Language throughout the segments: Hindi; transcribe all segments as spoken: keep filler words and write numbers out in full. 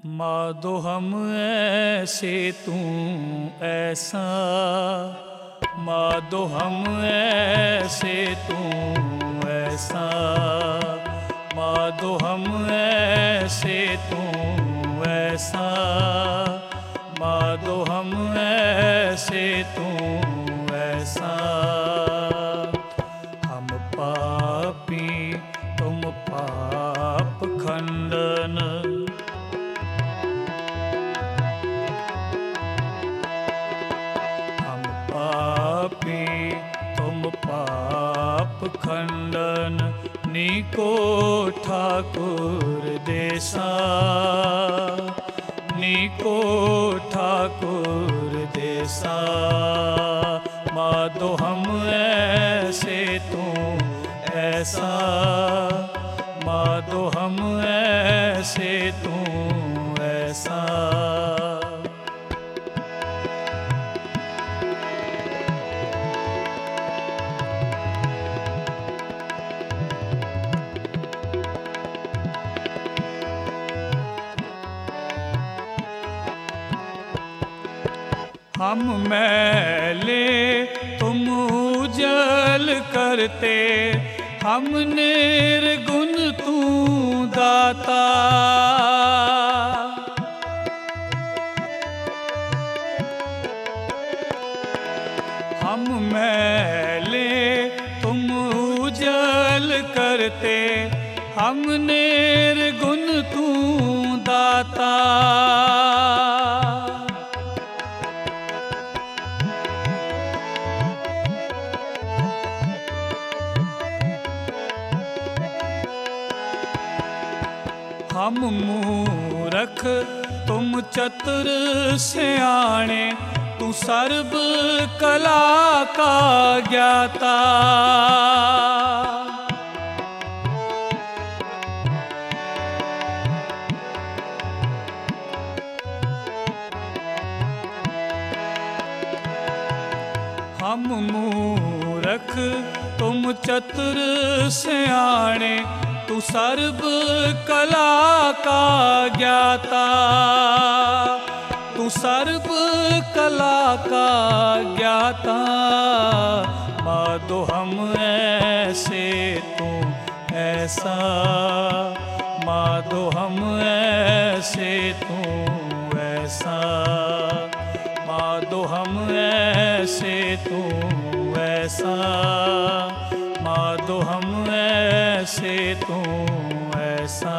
माधो हम ऐसे तू ऐसा, माधो हम ऐसे तू ऐसा, माधो हम ऐसे तू ऐसा, माधो हम ऐसे तू ऐसा। हम पापी तुम पाप खंडन, हम पापी तुम पाप खंडन, नीको ठाकुर देसा, नीको ठाकुर देसा। माधो हम ऐसे तू ऐसा, माधो हम ऐसे तू ऐसा। हम मैले तुम उजल करते, हम निर्गुण तू दाता। हम मैले तुम उजल करते, हम निर्गुण तू दाता। हम मूरख तुम चतुर सयाणे, तू सर्व कला का ज्ञाता। हम मूरख तुम चतुर सयाणे, तू सर्व कला का ज्ञाता, तू सर्व कला का ज्ञाता। माधो हम ऐसे तू ऐसा, माधो हम ऐसे तू ऐसा, माधो हम ऐसे तू ऐसा, माधो हम ऐसे तू ऐसा।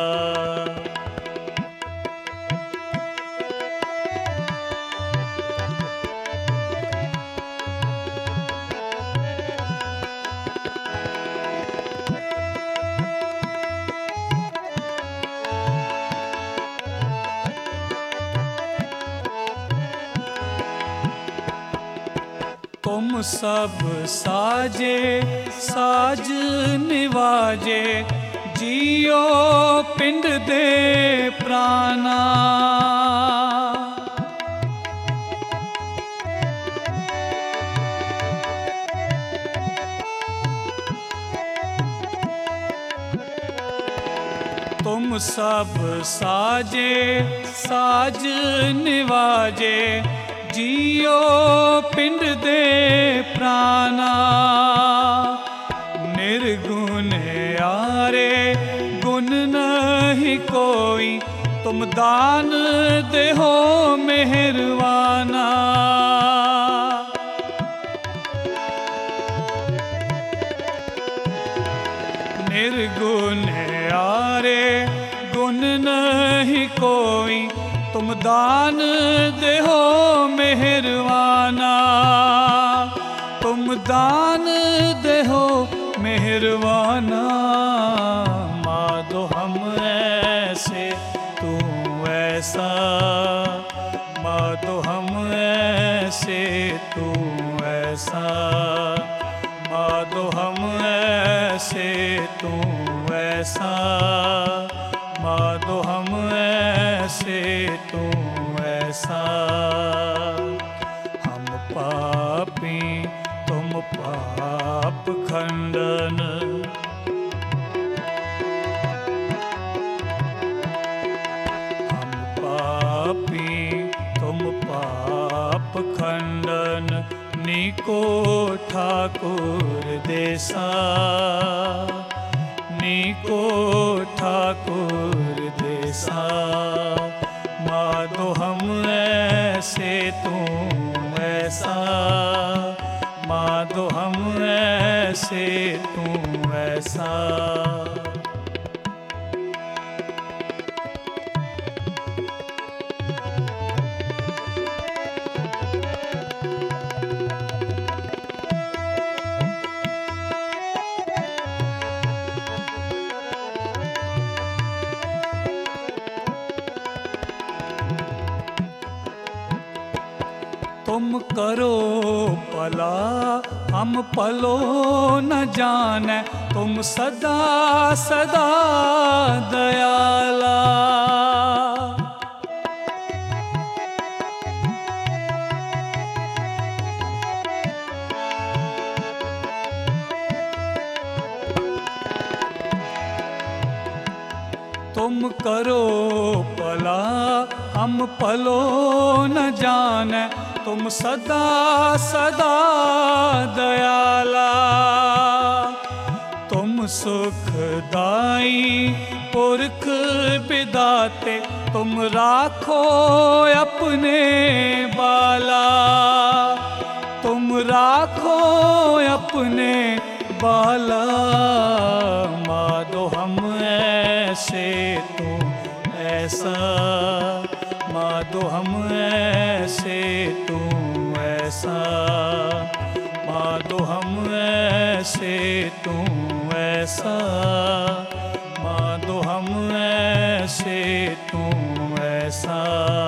तुम सब साजे साज निवाजे, जियो पिंड दे प्राणा। तुम सब साजे साज निवाजे, जियो पिंड दे प्राणा। निर्गुण यारे गुण नहीं कोई, तुम दान देहो मेहरवाना। निर्गुण यारे गुण नहीं कोई, तुम दान देहो मेहरवाना, तुम दान देहो मेहरवाना। माधो हम ऐसे तू ऐसा, माधो हम ऐसे तू ऐसा, माधो हम ऐसे तू ऐसा, माधो हम ऐसे तू ऐसा। हम पापी तुम पाप खंडन, हम नीको ठाकुर देसा, नीको ठाकुर देसा। माधो हम ऐसे तू ऐसा, माधो हम ऐसे तू ऐसा। तुम करो भला हम भलो न जाने, तुम सदा सदा दयाला। तुम करो भला हम भलो न जाने, तुम सदा सदा दयाला। तुम सुखदाई पुरख विदाते, तुम राखो अपने बाला। तुम राखो अपने बाला। माधो हम ऐसे तू ऐसा, माधो हम ऐसे तू ऐसा। माधो हम ऐसे तू ऐसा, माधो हम ऐसे तू ऐसा।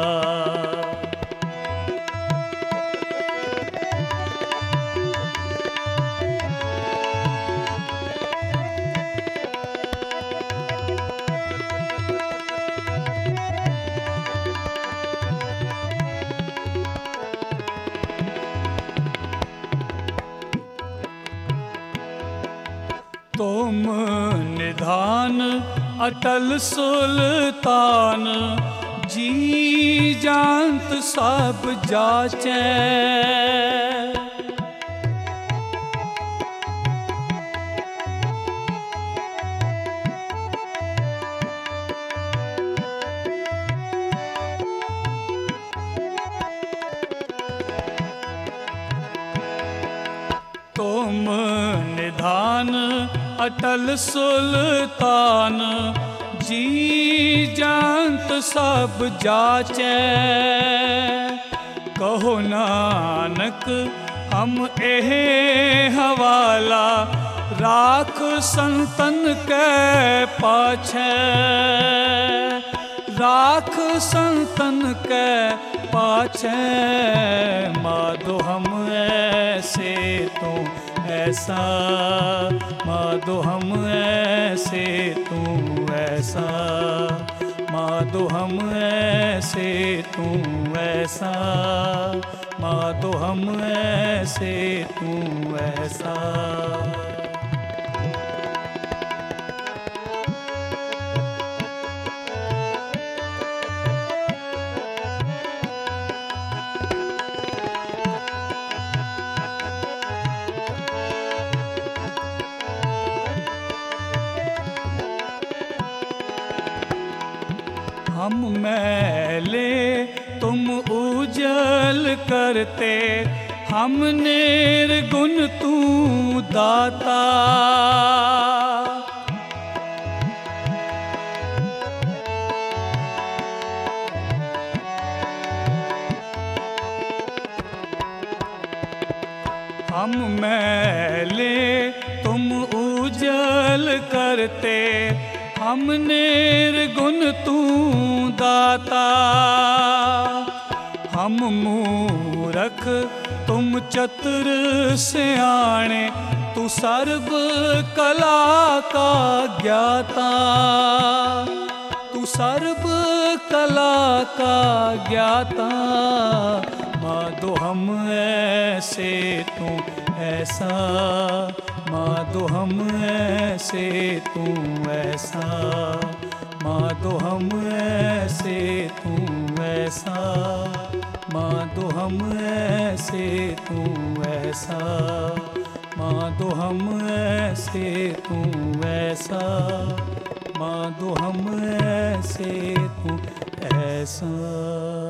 तुम निधान अटल सुल्तान, जी जानत सब जाचे। तुम निधान अटल सुल्तान, जी जानत सब जाचे। कहो नानक हम एह हवाला, राख संतन के पाछे। राख संतन के पाछे। माधो हम ऐसे तू ऐसा, माधो हम ऐसे तू ऐसा। माधो हम ऐसे तू ऐसा, माधो हम ऐसे तू ऐसा। हम मैले तुम उजल करते, हम निर्गुण तू दाता। हम मैले तुम उजल करते, हम निर्गुण तू दाता। हम मूरख तुम चतुर सियाणे, तू सर्व कला का ज्ञाता। तू सर्व कला का ज्ञाता। माधो हम ऐसे तू ऐसा, माधो हम ऐसे तू ऐसा। माधो हम ऐसे तू ऐसा। ऐसा, माँ दो हम ऐसे तू ऐसा, माँ दो हम ऐसे तू ऐसा, माँ दो हम ऐसे तू ऐसा।